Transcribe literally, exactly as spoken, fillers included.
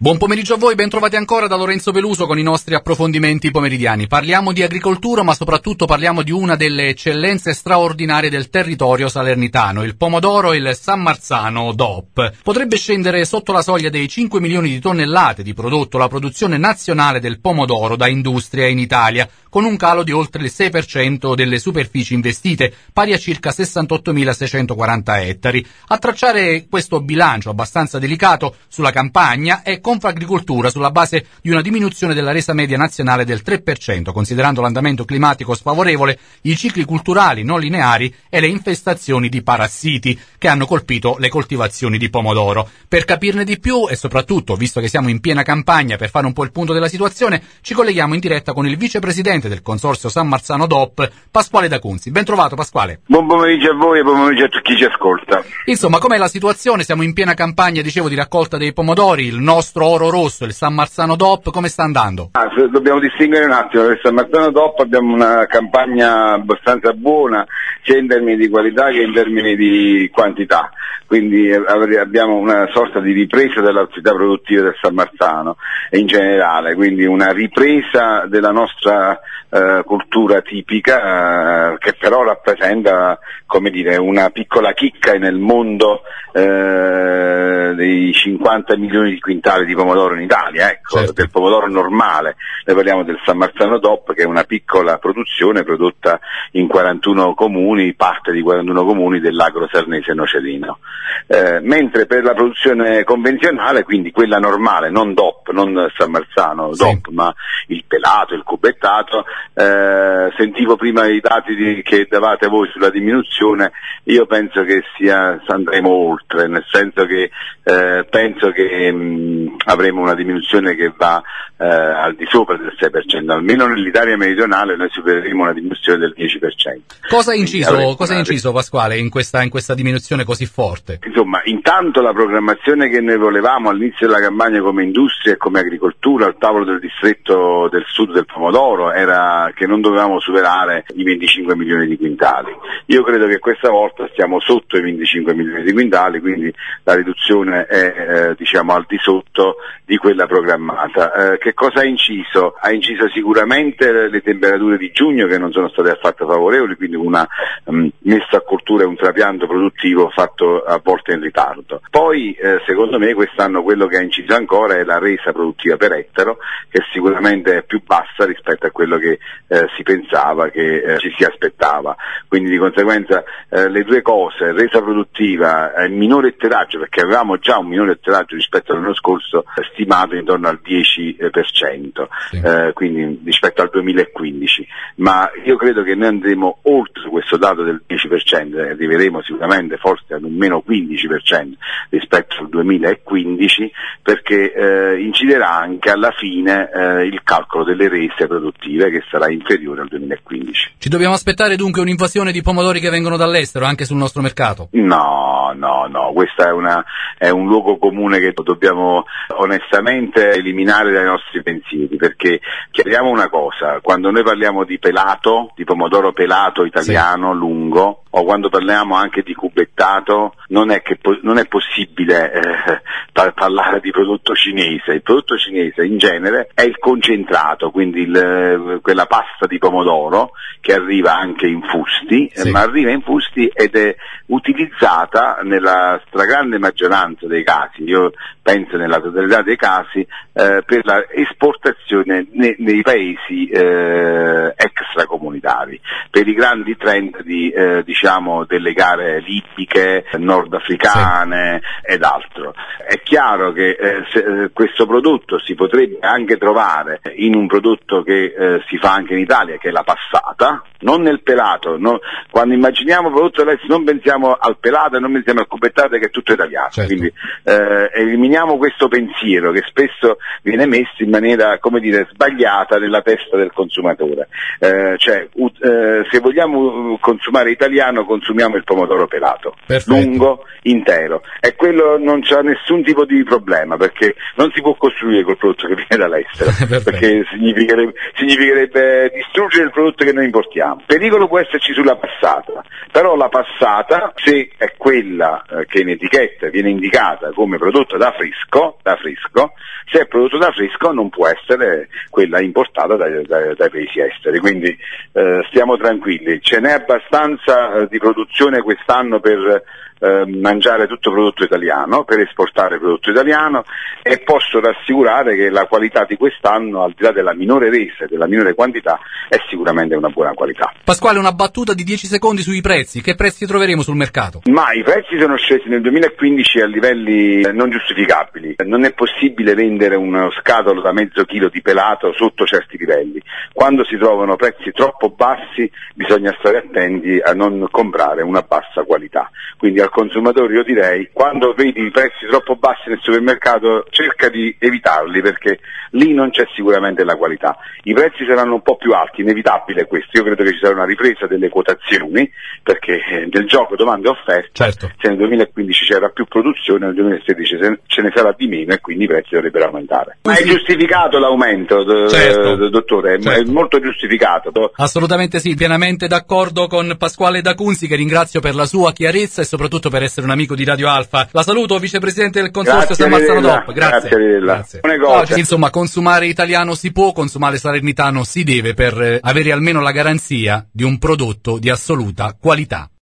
Buon pomeriggio a voi, ben trovati ancora da Lorenzo Peluso con i nostri approfondimenti pomeridiani. Parliamo di agricoltura, ma soprattutto parliamo di una delle eccellenze straordinarie del territorio salernitano, il pomodoro, il San Marzano D O P. Potrebbe scendere sotto la soglia dei cinque milioni di tonnellate di prodotto la produzione nazionale del pomodoro da industria in Italia, con un calo di oltre il sei per cento delle superfici investite, pari a circa sessantottomilaseicentoquaranta ettari. A tracciare questo bilancio abbastanza delicato sulla campagna è Confagricoltura, sulla base di una diminuzione della resa media nazionale del tre per cento, considerando l'andamento climatico sfavorevole, i cicli culturali non lineari e le infestazioni di parassiti che hanno colpito le coltivazioni di pomodoro. Per capirne di più e soprattutto, visto che siamo in piena campagna, per fare un po' il punto della situazione, ci colleghiamo in diretta con il vicepresidente del consorzio San Marzano D O P, Pasquale D'Acunzi. Ben trovato, Pasquale. Buon pomeriggio a voi e buon pomeriggio a chi ci ascolta. Insomma, com'è la situazione? Siamo in piena campagna, dicevo, di raccolta dei pomodori. Il nostro oro rosso, il San Marzano D O P, come sta andando? Ah, dobbiamo distinguere un attimo. Per il San Marzano D O P abbiamo una campagna abbastanza buona, sia in termini di qualità che in termini di quantità. Quindi abbiamo una sorta di ripresa dell'attività produttiva del San Marzano in generale, quindi una ripresa della nostra eh, cultura tipica, eh, che però rappresenta, come dire, una piccola chicca nel mondo eh, dei cinquanta milioni di quintali di pomodoro in Italia, ecco, certo. Del pomodoro normale. Noi parliamo del San Marzano D O P, che è una piccola produzione prodotta in quarantuno comuni, parte di quarantuno comuni dell'agro sarnese nocerino. Eh, mentre per la produzione convenzionale, quindi quella normale, non D O P, non San Marzano D O P, sì, ma il pelato, il cubettato, eh, sentivo prima i dati di, che davate voi sulla diminuzione, io penso che sia, andremo oltre, nel senso che eh, penso che mh, avremo una diminuzione che va eh, al di sopra del sei per cento, almeno nell'Italia meridionale noi supereremo una diminuzione del dieci per cento. Cosa è inciso, cosa è inciso Pasquale, in questa, in questa diminuzione così forte? Insomma, intanto la programmazione che noi volevamo all'inizio della campagna come industria e come agricoltura al tavolo del distretto del sud del pomodoro era che non dovevamo superare i venticinque milioni di quintali. Io credo che questa volta stiamo sotto i venticinque milioni di quintali, quindi la riduzione è eh, diciamo al di sotto di quella programmata. Eh, che cosa ha inciso? Ha inciso sicuramente le temperature di giugno, che non sono state affatto favorevoli, quindi una mh, messa a cultura e un trapianto produttivo fatto a volte in ritardo. Poi eh, secondo me quest'anno quello che ha inciso ancora è la resa produttiva per ettaro, che sicuramente è più bassa rispetto a quello che eh, si pensava, che eh, ci si aspettava. Quindi di conseguenza eh, le due cose, resa produttiva e minore etteraggio, perché avevamo già un minore etteraggio rispetto all'anno scorso, stimato intorno al dieci per cento, sì. eh, quindi rispetto al duemilaquindici, ma io credo che noi andremo oltre questo dato del dieci per cento, e arriveremo sicuramente forse ad un meno quindici per cento rispetto al duemilaquindici, perché eh, inciderà anche alla fine eh, il calcolo delle rese produttive, che sarà inferiore al duemilaquindici. Ci dobbiamo aspettare dunque un'invasione di pomodori che vengono dall'estero anche sul nostro mercato? No, no, no, questa è una è un luogo comune che dobbiamo onestamente eliminare dai nostri pensieri, perché chiariamo una cosa: quando noi parliamo di pelato, di pomodoro pelato italiano, sì, lungo, o quando parliamo anche di cubettato, non è che po- non è possibile eh, par- parlare di prodotto cinese. Il prodotto cinese in genere è il concentrato, quindi il, quella pasta di pomodoro che arriva anche in fusti, sì, eh, ma arriva in fusti ed è utilizzata nella stragrande maggioranza dei casi, io penso nella totalità dei casi, eh, per la esportazione ne- nei paesi eh, extracomunitari, per i grandi trend di eh, diciamo delle gare libiche, nordafricane, sì, ed altro. È chiaro che eh, se, eh, questo prodotto si potrebbe anche trovare in un prodotto che eh, si fa anche in Italia, che è la passata, non nel pelato. No? Quando immaginiamo prodotto all'estero non pensiamo al pelato e non pensiamo al cubettato, che è tutto italiano, certo. Quindi eh, eliminiamo questo pensiero che spesso viene messo in maniera, come dire, sbagliata nella testa del consumatore. Eh, eh, cioè uh, eh, se vogliamo consumare italiano consumiamo il pomodoro pelato. Perfetto. Lungo, intero, e quello non c'ha nessun tipo di problema, perché non si può costruire col prodotto che viene dall'estero, perché significherebbe, significherebbe distruggere il prodotto che noi importiamo. Pericolo può esserci sulla passata, però la passata, se è quella eh, che in etichetta viene indicata come prodotto da fresco, da fresco, se è prodotto da fresco non può essere quella importata dai, dai, dai paesi esteri, quindi eh, stiamo tranquilli, ce n'è abbastanza eh, di produzione quest'anno per eh, mangiare tutto prodotto italiano, per esportare prodotto italiano, e posso rassicurare che la qualità di quest'anno, al di là della minore resa e della minore quantità, è sicuramente una buona qualità. Pasquale, una battuta di dieci secondi sui prezzi, che prezzi troveremo sul mercato? Ma i prezzi sono scesi nel duemilaquindici a livelli non giustificabili, non è possibile vendere uno scatolo da mezzo chilo di pelato sotto certi livelli. Quando si trovano prezzi troppo bassi bisogna stare attenti a non comprare una bassa qualità, quindi al consumatore io direi, quando vedi i prezzi troppo bassi nel supermercato cerca di evitarli, perché lì non c'è sicuramente la qualità. I prezzi saranno un po' più alti, inevitabile questo, io credo che ci sarà una ripresa delle quotazioni, perché nel gioco domanda e offerta, certo. Se nel duemilaquindici c'era più produzione, nel duemilasedici ce ne sarà di meno e quindi i prezzi dovrebbero aumentare. Ma è giustificato l'aumento, certo. Dottore, certo. È molto giustificato. Assolutamente sì, pienamente d'accordo con Pasquale D'Acunzi, che ringrazio per la sua chiarezza e soprattutto per essere un amico di Radio Alfa. La saluto, vicepresidente del consorzio San Marzano D O P. Grazie. Grazie, Grazie. Oggi, insomma, consumare italiano si può, consumare salernitano si deve, per avere almeno la garanzia di un prodotto di assoluta qualità.